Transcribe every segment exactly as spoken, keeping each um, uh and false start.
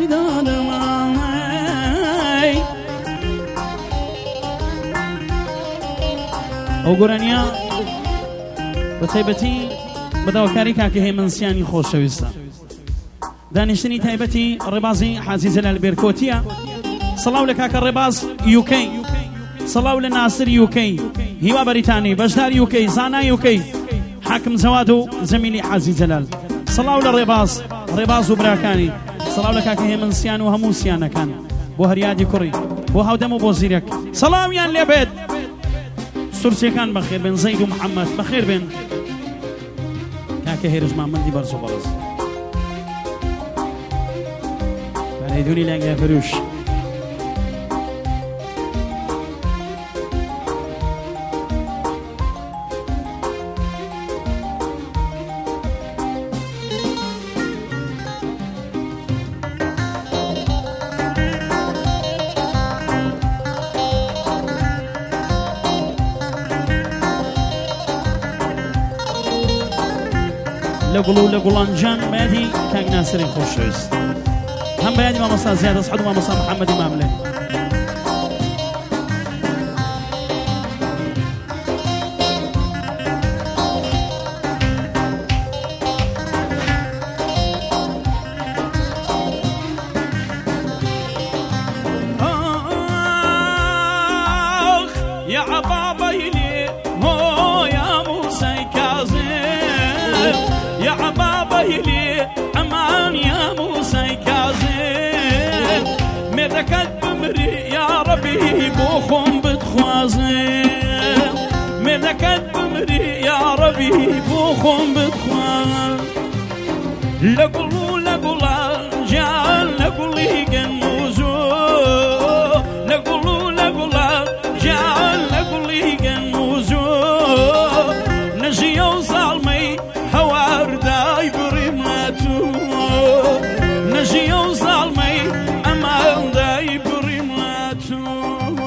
ئەو گۆرانیا بە تایبەتی بەداواکاری کاکە هێمنسیانی خۆشەویستە دانیشتنی تایبەتی ڕێبازی حاجی جەلال بێرکۆتیە سەڵاو لە کاکە ڕێباز یوکەی سەڵاو لە ناسر یوکەی هیوا بەریتانی بەشدار یوکەی زانا یوکەی حاکم جەواد و زەمیلی حاجی جەلال سەڵاو لە ڕێباز ڕێباز و براکانی سەڵاو لە کاکە هێمنسیان و هەموو سیانەکان بۆ هەریادی کوڕی بۆ هاودەم و بۆ زیرەک سەڵامیان لێبێت سورسیەکان بەخێر بێن زەید و محەممەد بەخێر بێن کاکە هێرش مامەندی بەرز و بەڕز بەرەیدونی لەنگە فروش لقلو لقلان جان بادي كان ناصر خوشويس هم بادي ما مصا زيادة صعد وما مصا محمد إمام له آخ يا عبابي لي هو يا موسى كاظم يا عبابي لي أمان يا موسى كاظم مدكت بمري يا ربي بوخم بتخوازم مدكت بمري يا ربي بوخم بتخوازم لقلو لقلا جان لقلي جنوزو لقلو لقلا جان لقلي جنوزو نجي وظالمي هوار داي بريماتو نجي وظالمي أمان داي بريماتو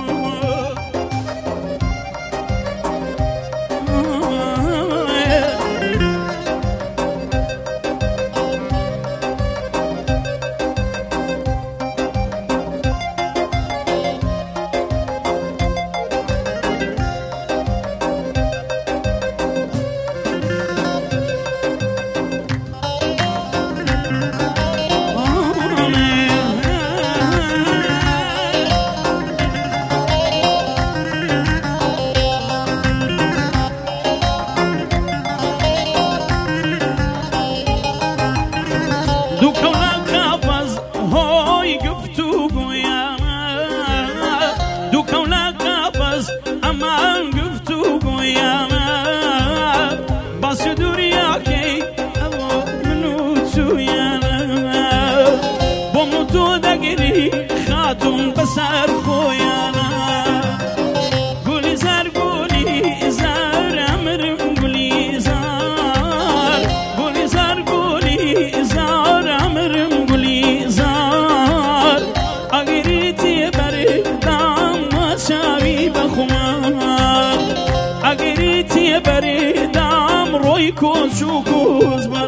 خاتم بسر خویانا گلی زار گلی زار امرم گلی زار گلی زار گلی زار امرم گلی زار اگریتی بردام مساوی بخمار اگریتی بردام روی کوچو کوز بر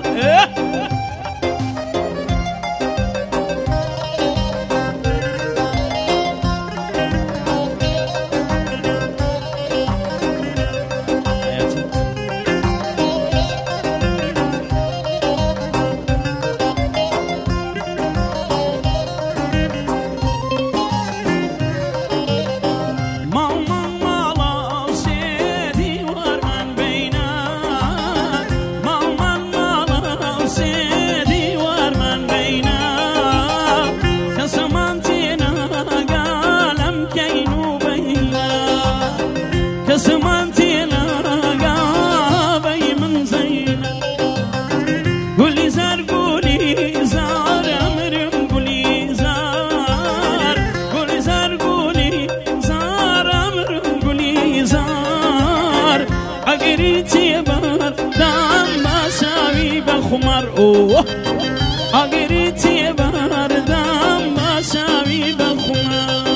اوه اگریتی بردم مساوی بخونم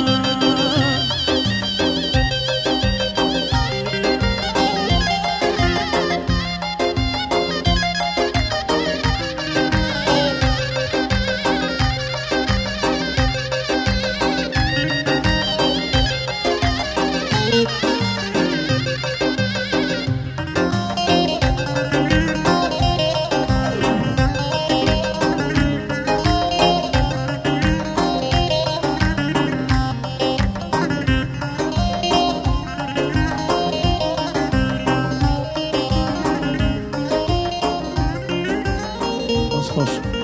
خۆش